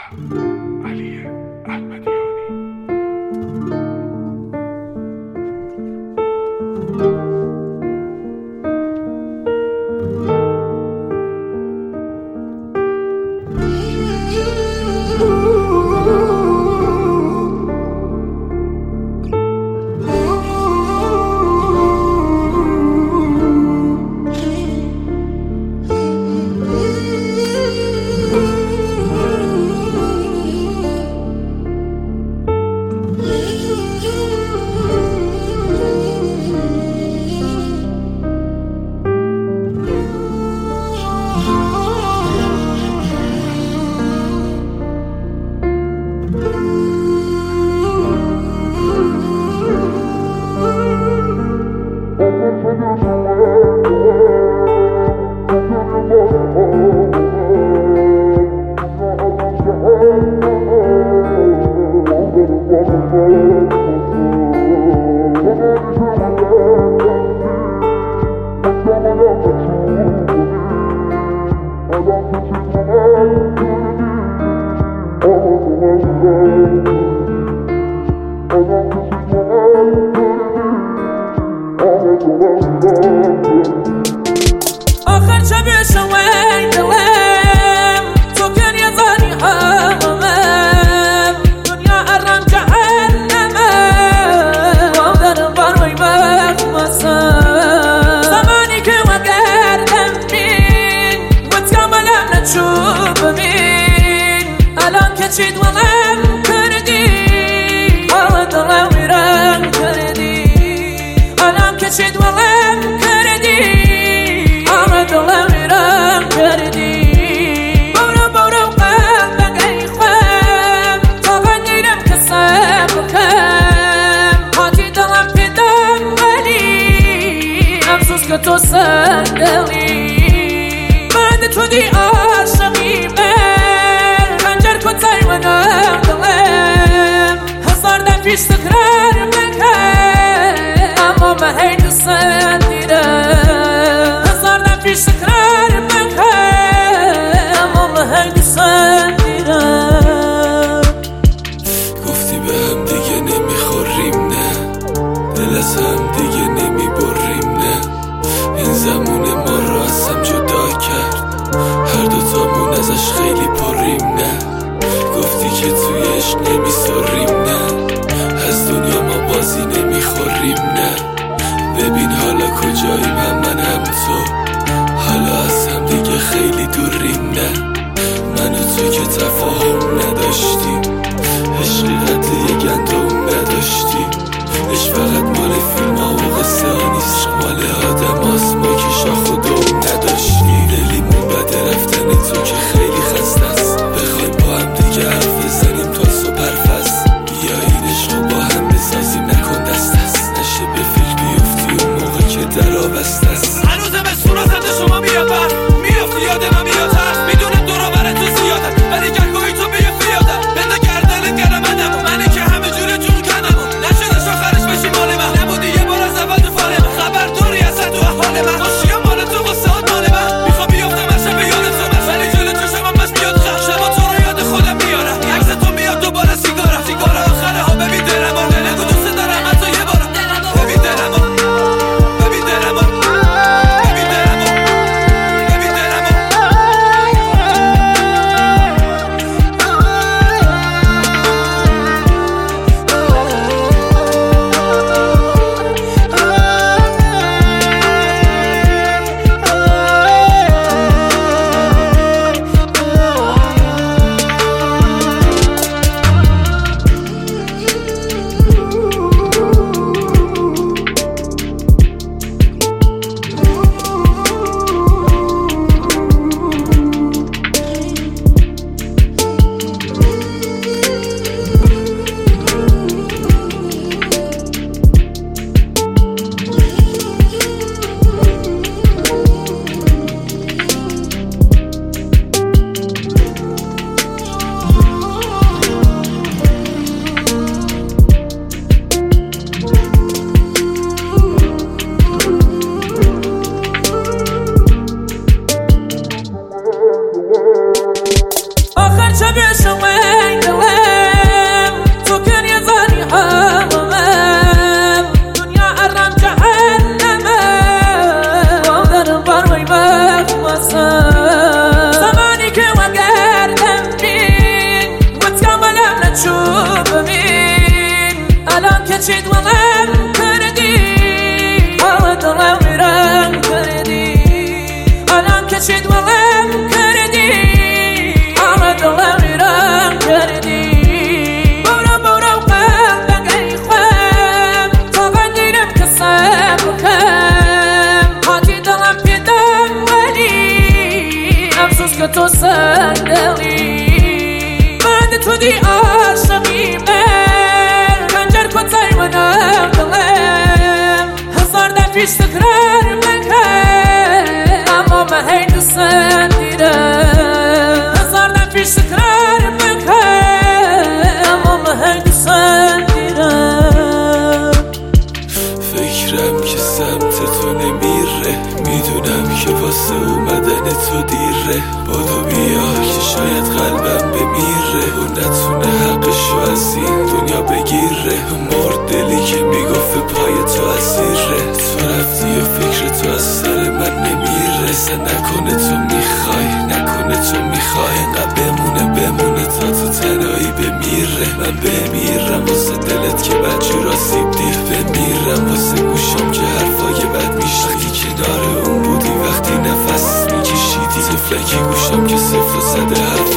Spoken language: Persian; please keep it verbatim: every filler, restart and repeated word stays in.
علی احمدیانی. آخر شب شوی دلم تو کن یه ذانی همم دنیا ارم جهنمه و در بروی مخمسم زمانی که و گردم بین و تکملم نچوب بین الان که چید ولم کردی آه دلم ویرم کردی الان که چید ولم کردی دلم ویران کردی بورو بورو قلبك ای خوام طاقت نیرم که صبر کم هاتی دلم پیدم ولی افسوس که تو صندلی من تو دی عاشقی من خنجر کتای منم دلم هزار دم پیش تکرار مکن اما من هی دوست دیرم پیش تکرار مکن اما هی دوست دیرم گفتی به هم دیگه نمیخوریم نه دل از هم دیگه نمیبریم نه این زمون ما رو از هم جدا کرد هر دوتامون ازش خیلی پریم نه گفتی که توی عشق نمیسریم نه از دنیا ما بازی نمیخوریم نه ببین حالا کجاییم هم من هم تو حالا از هم دیگه خیلی دوریم نه من و تو که تفاهم نداشتیم عشقی قد یه گندم نداشتیم عشق فقط مال فیلم ها و قصه ها نیست مال آدم هاست ما که شاخ و دوم نداشتیم دلیمون بده رفتن تو که خیلی خسته است بخوایم با هم دیگه حرف بزنیم تا صبح حرفست بیا این عشق رو با هم بسازیم نکن دست است نشه به فیلم بیفتی اون موقع که در آبست است هنوزم به صورتت شما میاد بر میافتی یاد من میاد شبش وين دلم تو كان يظني حرام دنيا أرام جهنم وقدر بروي مخمصة زماني كي وقردم بين وتكملم نتشوف بين الان كتشيد ولم كردي حاولت لو ميران كردي الان كتشيد ولم كردي حاولت لو ميران كردي بورا بورا وقلبك اي خوام تغنيرم كسر وكم هاتي دلم بدم ولي افسوس كتو صندلي بعد تو دي عاشقي من خنجر كتاي ونام دلم هزار دفيش تكرار مكان اما ما هي دوستن دیدم هزار دفیش تکرار مکن اما ما هی دوستن دیدم فکرم که سمت تو نمیره میدونم که واسه اومدن تو دیره بادو بیا که شاید قلبم بمیره و نتونه حقشو از این دنیا بگیره مرد دلی که میگفت پای تو اسیره تو رفتی و فکر تو از سر من نمیره سه نکنه تو میخوای نکنه تو میخوای انقدر بمونه بمونه تا تو تنهایی بمیره من بمیرم واسه دلت که بدجور آسیب دیر بمیرم واسه گوشم که حرفای بد میشه وقتی کنار اون بودی وقتی نفس میکشیدی تفلکی گوشم که صفر و صده حرف